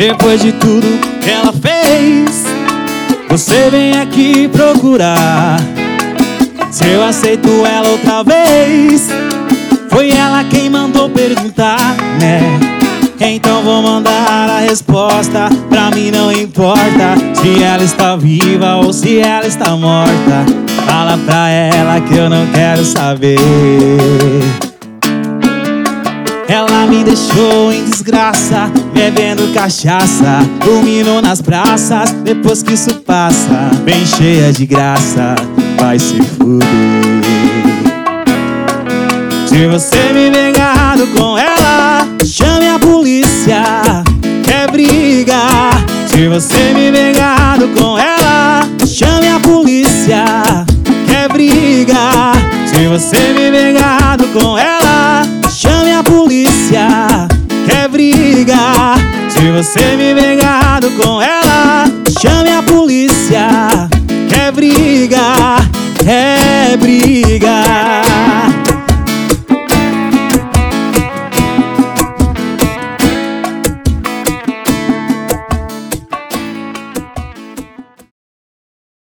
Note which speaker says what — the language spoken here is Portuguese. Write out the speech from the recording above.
Speaker 1: Depois de tudo que ela fez, você vem aqui procurar se eu aceito ela outra vez. Foi ela quem mandou perguntar, né? Então vou mandar a resposta. Pra mim não importa se ela está viva ou se ela está morta. Fala pra ela que eu não quero saber. Ela me deixou em desgraça, bebendo cachaça, dormindo nas praças. Depois que isso passa, bem cheia de graça, vai se fuder. Se você me vê agarrado com ela, chame a polícia, quer briga. Se você me vê agarrado com ela, chame a polícia, quer briga. Se você me vê agarrado com ela, chame a polícia, quer briga. Se você me vê agarrado com ela, chame a polícia, quer briga, quer briga.